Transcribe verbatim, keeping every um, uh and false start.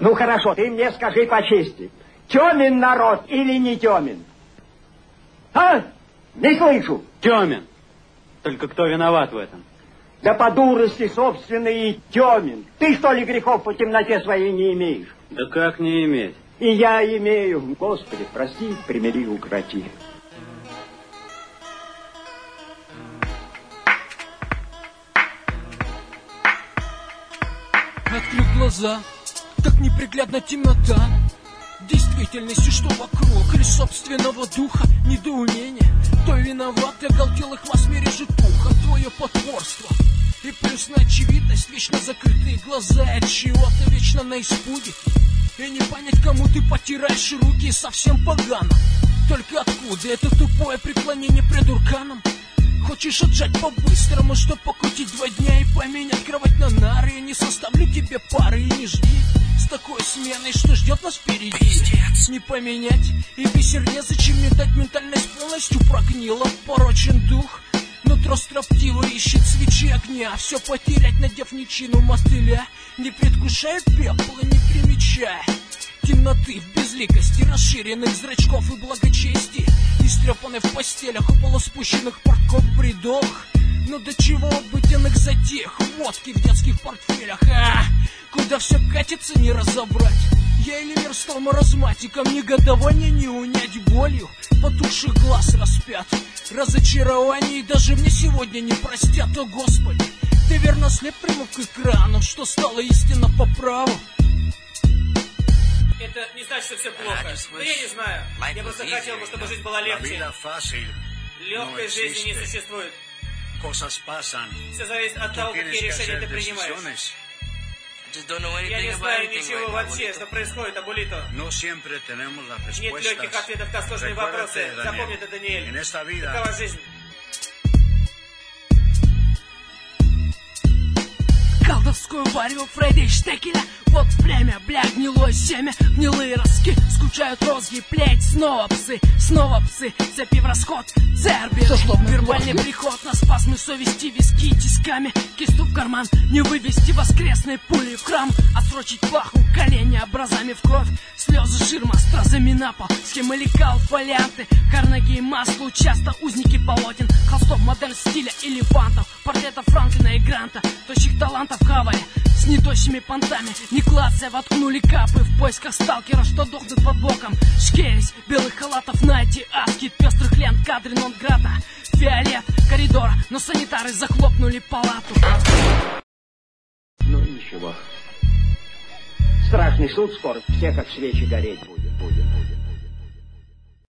Ну хорошо, ты мне скажи по чести, темен народ или не темен? А? Не слышу. Темен. Только кто виноват в этом? Да по дурости собственной и темен. Ты что ли грехов по темноте своей не имеешь? Да как не иметь? И я имею. Господи, прости, примири, укроти. Открыл глаза, так неприглядна темнота. Действительности, что вокруг, лишь собственного духа недоумение. Кто виноват, оголтелых масс мире житуха, твое потворство. И плюс на очевидность, вечно закрытые глаза, и от чего-то вечно на испуге. И не понять, кому ты потираешь руки, совсем погано. Только откуда это тупое преклонение пред урканом? Хочешь отжать по-быстрому, чтоб покрутить два дня и поменять кровать на нары? Я не составлю тебе пары и не жди с такой сменой, что ждет нас впереди. Пиздец. Не поменять и бисер незачем мне дать, ментальность полностью прогнила, порочен дух. Нутро строптиво ищет свечи огня, все потерять, надев ничину мотыля. Не предвкушая пепла, не примечая темноты в безликости расширенных зрачков и благочестия, истрепанной в постелях у полуспущенных портков бредох. Но до чего обыденных затех, водки в детских портфелях, а, куда все катится, не разобрать. Я или мир стал маразматиком, негодование не унять болью, потухших глаз распят, разочарование, и даже мне сегодня не простят. О Господи, ты верно слеп прямо к экрану, что стало истинно по праву. Это не значит, что все плохо. Но я не знаю. Я просто хотел бы, чтобы жизнь была легче. Легкой жизни не существует. Все зависит от того, какие решения ты принимаешь. Я не знаю ничего вообще, что происходит, Абулито. Нет легких ответов на сложные вопросы. Запомни это, Даниэль. Такова жизнь. Колдовскую варю Фредди Штекеля. Вот племя, бля, гнилое семя, гнилые ростки, скучают розги, плеть, снова псы, снова псы, цепи в расход, церби, вербальный приход на спазмы совести, виски тисками, кисту в карман, не вывести воскресные пули в храм, отсрочить плаху, колени образами в кровь, слезы, ширма, стразами на пол, схемы лекал, фолианты, Карнеги и маслу, часто узники полотен, холстов, модель стиля или фантов, портретов Франклина и Гранта, тощих талантов кавали, с нетощими понтами, Никлация воткнули капы в поисках сталкера, что дохнут под боком. Шкерись белых халатов, найти аски, пестрых лент, кадры нон-грата, фиолет коридора, но санитары захлопнули палату. Ну ничего. Страшный суд скоро, все как свечи гореть будет, будет, будет.